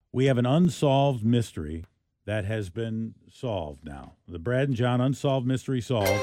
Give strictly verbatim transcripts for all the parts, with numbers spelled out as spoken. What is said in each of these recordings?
we have an unsolved mystery that has been solved now. The Brad and John Unsolved Mystery Solved.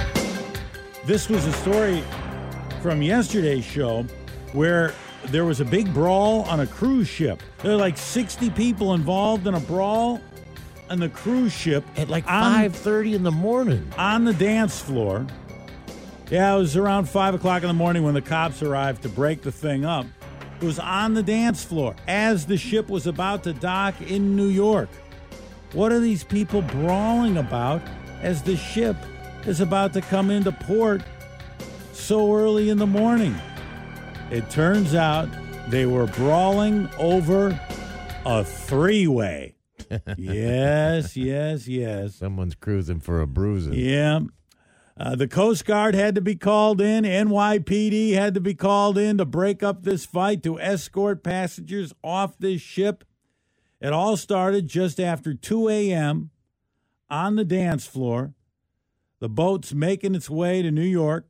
This was a story from yesterday's show where there was a big brawl on a cruise ship. There were like sixty people involved in a brawl on the cruise ship. At like on, five thirty in the morning. On the dance floor. Yeah, it was around five o'clock in the morning when the cops arrived to break the thing up. It was on the dance floor as the ship was about to dock in New York. What are these people brawling about as the ship is about to come into port so early in the morning? It turns out they were brawling over a three-way. Yes, yes, yes. Someone's cruising for a bruising. Yeah. Uh, the Coast Guard had to be called in. N Y P D had to be called in to break up this fight, to escort passengers off this ship. It all started just after two a.m. on the dance floor. The boat's making its way to New York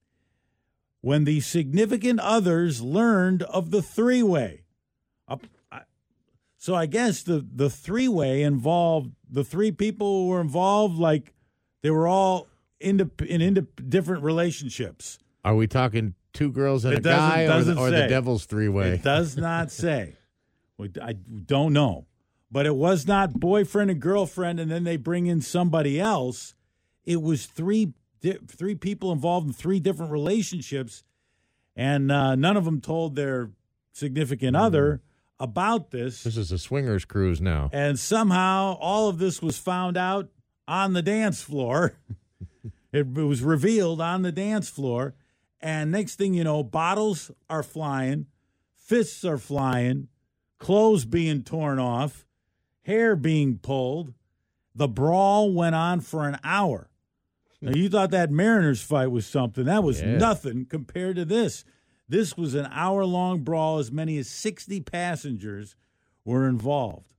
when the significant others learned of the three-way. Uh, so I guess the, the three-way involved, the three people who were involved, like they were all into, in into different relationships. Are we talking two girls and it a guy or, the, or say. the devil's three-way? It does not say. I don't know. But it was not boyfriend and girlfriend and then they bring in somebody else. It was three three people involved in three different relationships, and uh, none of them told their significant mm. other about this. This is a swingers cruise now. And somehow all of this was found out on the dance floor. It was revealed on the dance floor. And next thing you know, bottles are flying, fists are flying, clothes being torn off, hair being pulled. The brawl went on for an hour. Now, you thought that Mariners fight was something. That was yeah. nothing compared to this. This was an hour-long brawl. As many as sixty passengers were involved.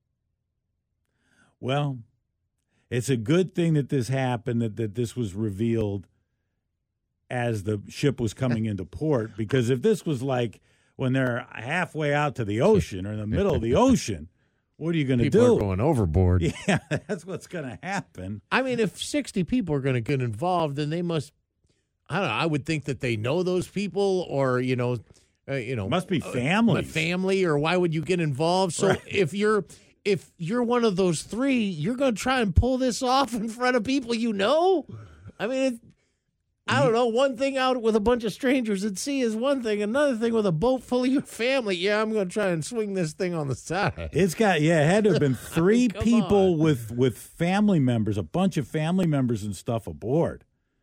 Well, it's a good thing that this happened, that, that this was revealed as the ship was coming into port, because if this was like when they're halfway out to the ocean or in the middle of the ocean, what are you going to do? People are going overboard. Yeah, that's what's going to happen. I mean, if sixty people are going to get involved, then they must, I don't know, I would think that they know those people or, you know, uh, you know. Must be family. Uh, family, or why would you get involved? So right. if you're if you're one of those three, you're going to try and pull this off in front of people you know? I mean, it, I don't know. One thing out with a bunch of strangers at sea is one thing. Another thing with a boat full of your family. Yeah, I'm going to try and swing this thing on the side. It's got, yeah, it had to have been three Come people on. with with family members, a bunch of family members and stuff aboard.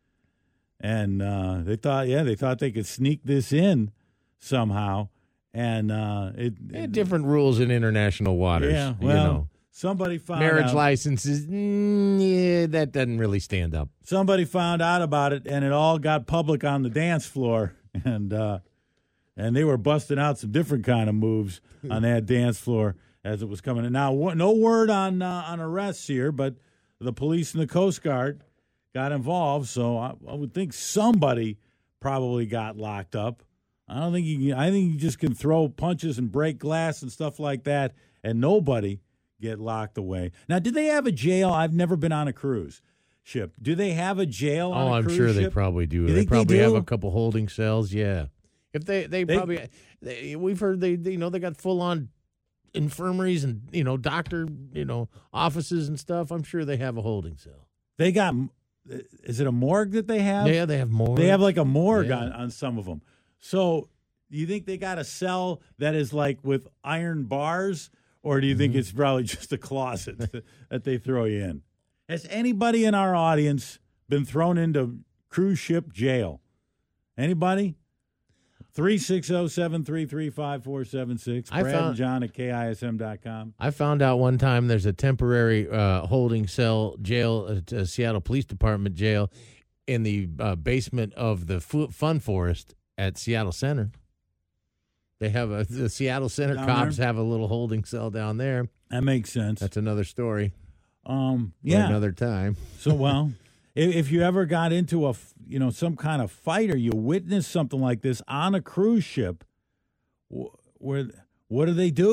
And uh, they thought, yeah, they thought they could sneak this in somehow. And uh, it, Yeah, it different rules in international waters. yeah, well, you know. somebody found Marriage out. licenses, mm, yeah, that doesn't really stand up. Somebody found out about it, and it all got public on the dance floor, and uh, and they were busting out some different kind of moves on that dance floor as it was coming in. Now, no word on uh, on arrests here, but the police and the Coast Guard got involved, so I, I would think somebody probably got locked up. I don't think you can, I think you just can throw punches and break glass and stuff like that, and nobody get locked away. Now, do they have a jail? I've never been on a cruise ship. Do they have a jail on Oh, a I'm cruise sure ship? they probably do. You They think they probably have do? a couple holding cells. Yeah, if they they, They- probably they, we've heard they, they you know they got full on infirmaries and you know doctor you know offices and stuff. I'm sure they have a holding cell. They got, is it a morgue that they have? Yeah, they have more. They have like a morgue Yeah. on, on some of them. So do you think they got a cell that is like with iron bars, or do you think Mm-hmm. it's probably just a closet that they throw you in? Has anybody in our audience been thrown into cruise ship jail? Anybody? three six zero, seven three three, five four seven six. I Brad found- and John at K I S M dot com. I found out one time there's a temporary uh, holding cell jail, uh, t- Seattle Police Department jail, in the uh, basement of the fu- Fun Forest at Seattle Center. They have a the Seattle Center Down cops there? have a little holding cell down there. That makes sense. That's another story. Um, for yeah. another time. So, well, if, if you ever got into a, f- you know, some kind of fight or you witnessed something like this on a cruise ship, wh- where what do they do?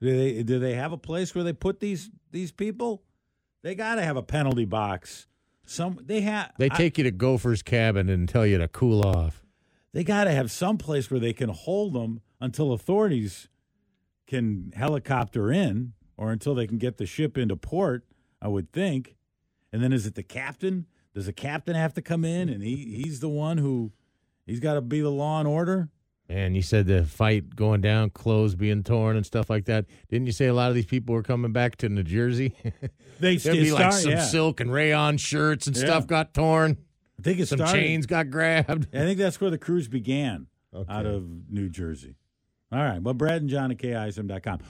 Do they do they have a place where they put these these people? They got to have a penalty box. Some they have. They take I, you to Gopher's cabin and tell you to cool off. They got to have some place where they can hold them until authorities can helicopter in, or until they can get the ship into port, I would think. And then is it the captain? Does the captain have to come in, and he, he's the one who he's got to be the law and order? And you said the fight going down, clothes being torn and stuff like that. Didn't you say a lot of these people were coming back to New Jersey? They There'd be start, like some yeah. silk and rayon shirts and yeah. stuff got torn. I think it some started, chains got grabbed. I think that's where the cruise began, okay. out of New Jersey. All right. Well, Brad and John at K I S M dot com.